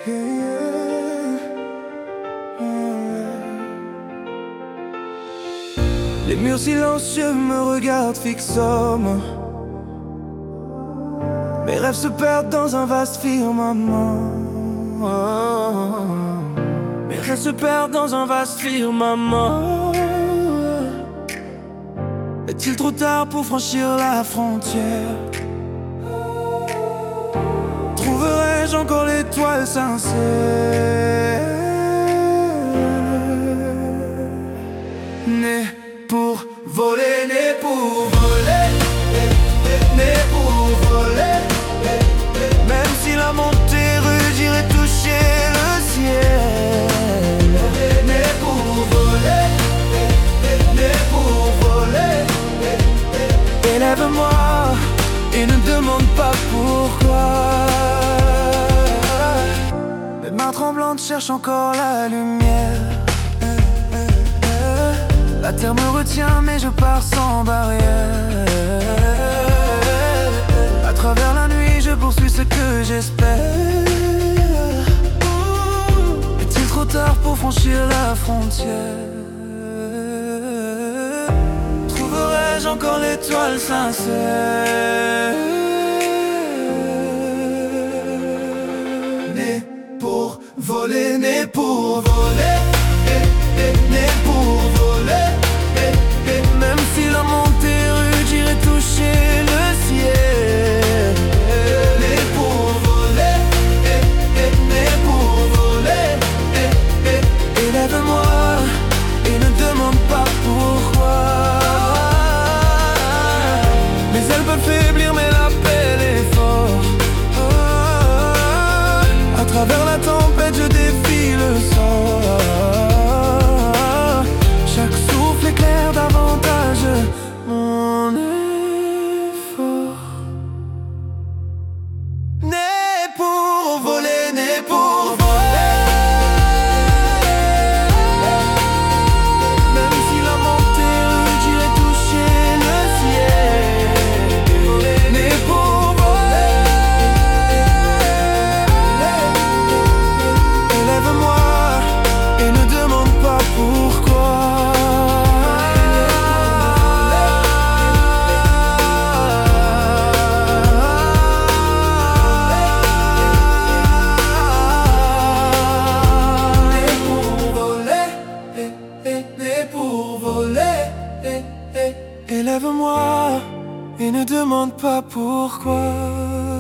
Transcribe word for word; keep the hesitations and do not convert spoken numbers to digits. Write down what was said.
Les murs silencieux me regardent fixement. Mes rêves se perdent dans un vaste firmament. Mes rêves se perdent dans un vaste firmament. Est-il trop tard pour franchir la frontière? Trouverai-je encore l'étoile sincère? Né pour voler, né pour voler, né pour voler. Même si la montée rude irait toucher le ciel. Né pour voler, né pour voler. Élève-moi et ne demande pas pourquoi. Mes mains tremblantes cherchent encore la lumière. La terre me retient mais je pars sans barrière. À travers la nuit je poursuis ce que j'espère. Est-il trop tard pour franchir la frontière? Trouverai-je encore l'étoile sincère? Né pour voler, né pour voler, né pour voler. Même si la montée rude irait toucher le ciel. Né pour voler, né pour voler. Élève-moi et ne demande pas pourquoi. Mes ailes peuvent faiblir mais l'appel est fort. À travers la tempête je défie le sort. Chaque souffle éclaire davantage mon effort. Né pour voler, né pour voler. Même si la montée rude irait toucher le ciel. Né pour voler. Élève-moi et ne demande pas pourquoi. Élève-moi et ne demande pas pourquoi.